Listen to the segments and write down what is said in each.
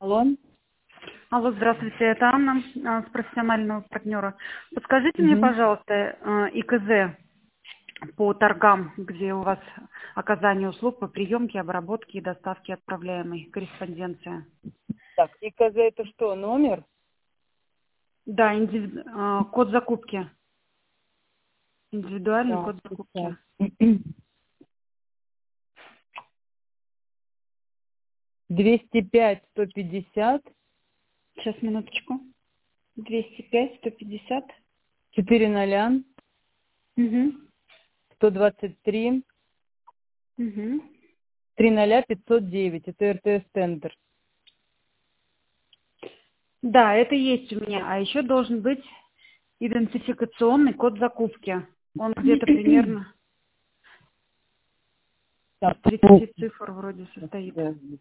Алло. Алло, здравствуйте, это Анна с профессионального партнера. Подскажите мне, Мгм. пожалуйста, ИКЗ по торгам, где у вас оказание услуг по приемке, обработке и доставке отправляемой корреспонденции. Так, ИКЗ это что, номер? Да, код закупки. Индивидуальный Так, код сейчас. закупки. 205-150, Сейчас, минуточку. 205, 150. 4 Угу. 123, Угу. 509. Это РТС тендер. Да, это есть у меня. А еще должен быть идентификационный код закупки. Он где-то примерно из Так, 30 цифр вроде состоит.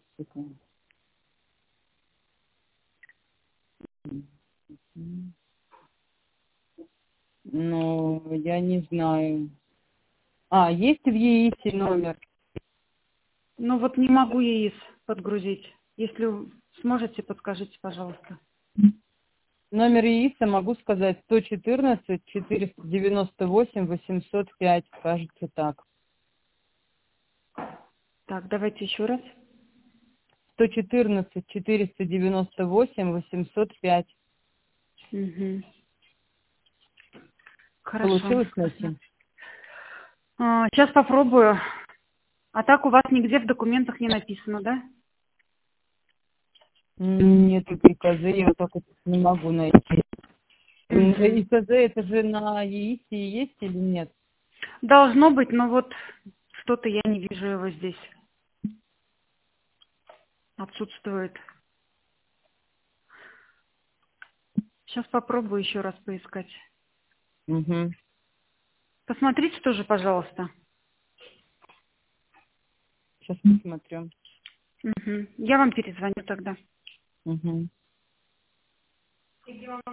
ну, я не знаю. Есть в ЕИСе номер? Ну вот не могу ЕИС подгрузить. Если сможете, подскажите, пожалуйста. Номер ЕИСа могу сказать 114-498-805, кажется так. Так, давайте еще раз. 114-498-805. Угу. Хорошо. Получилось найти? Сейчас попробую. А так у вас нигде в документах не написано, да? Нет, ИКЗ я так вот не могу найти. Угу. ИКЗ это же на ЕИСе есть или нет? Должно быть, но вот что-то я не вижу его здесь. Отсутствует. Сейчас попробую еще раз поискать. Угу. Посмотрите тоже, пожалуйста. Сейчас посмотрю. Угу. Я вам перезвоню тогда. Угу.